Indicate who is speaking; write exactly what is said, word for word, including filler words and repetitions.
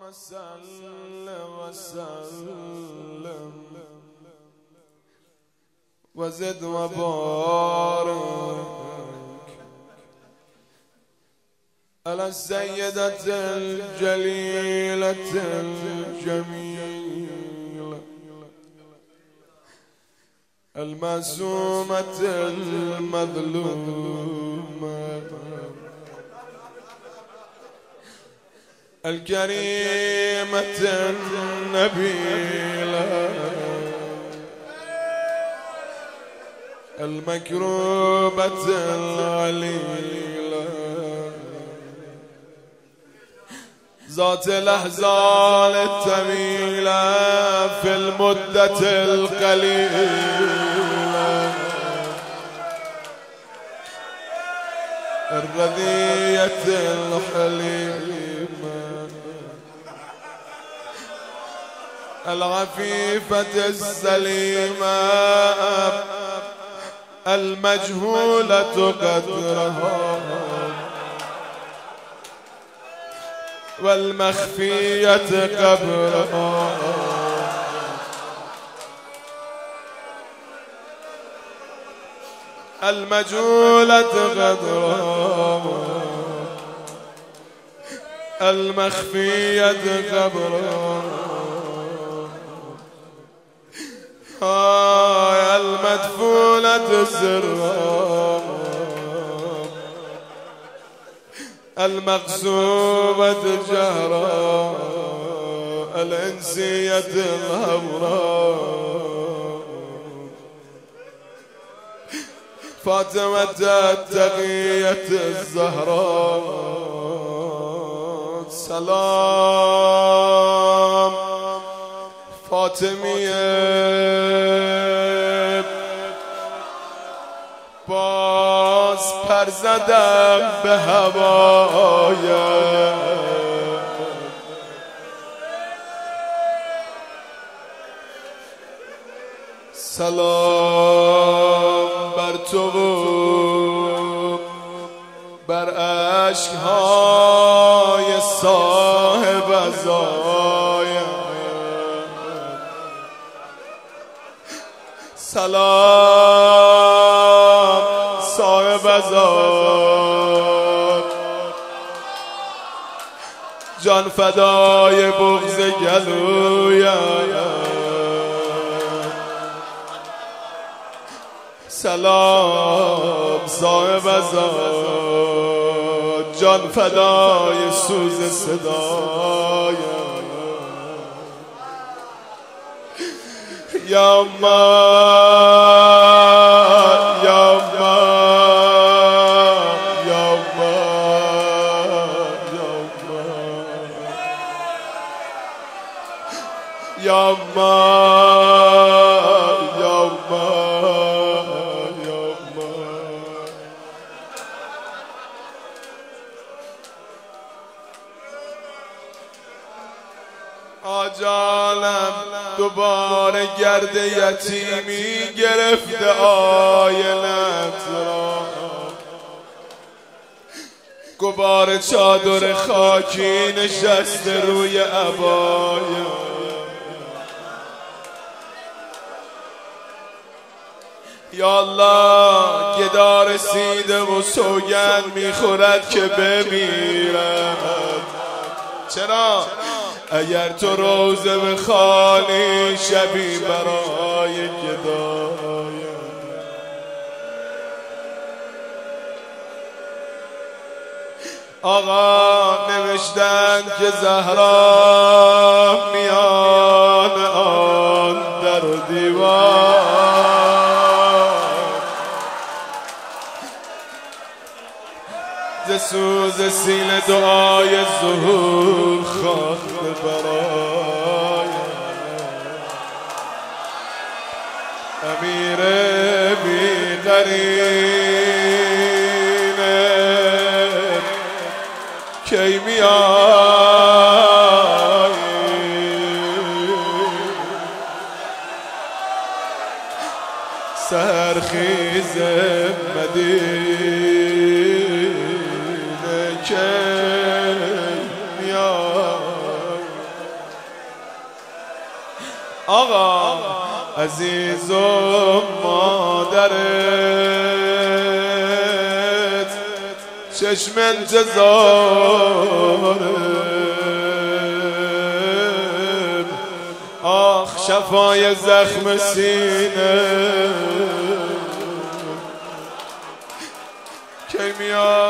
Speaker 1: صل وسلم وزد وبارك على السيدة الجليلة الجميلة المعصومة المظلومة الكريمة النبيلة المكروبة العليلة ذات الأحزان الطويلة في المدة القليلة الرضية الحليمة العفيفة السليمة المجهولة قدرها والمخفية قبرها المجهولة قدرها المخفية قبرها هاي المدفونة سرها المقصوبة جهرا الإنسية الهمراء فاطمة التقية الزهراء سلام فاطمیه باز پر زدم به هوایت سلام بر تو بر عشقهای صاحب عزایت سلام صاحب عزا جان فدای بغض گلویم سلام صاحب عزا جان فدای سوز صدایم یا الله یا الله یا الله یا الله یا الله یا الله یا الله آجالم دوباره گرد یتیمی گرفته آینت را گبار چادر خاکی نشسته روی عبایم یا الله گدا رسیده و سوگند میخورد که بمیرد چرا؟ اگر تو روزه بخوانی شبی برای گدایم آقا نوشتن که زهرا میان آن در و دیوار ز سوز سینه دعای ظهور خواهد برای امیر بی قرینه کی میایی سرخیز مدینه کی میایی آقا عزیزم مادرت چشم انتظارم، آخ شفای زخم سینه کی میاد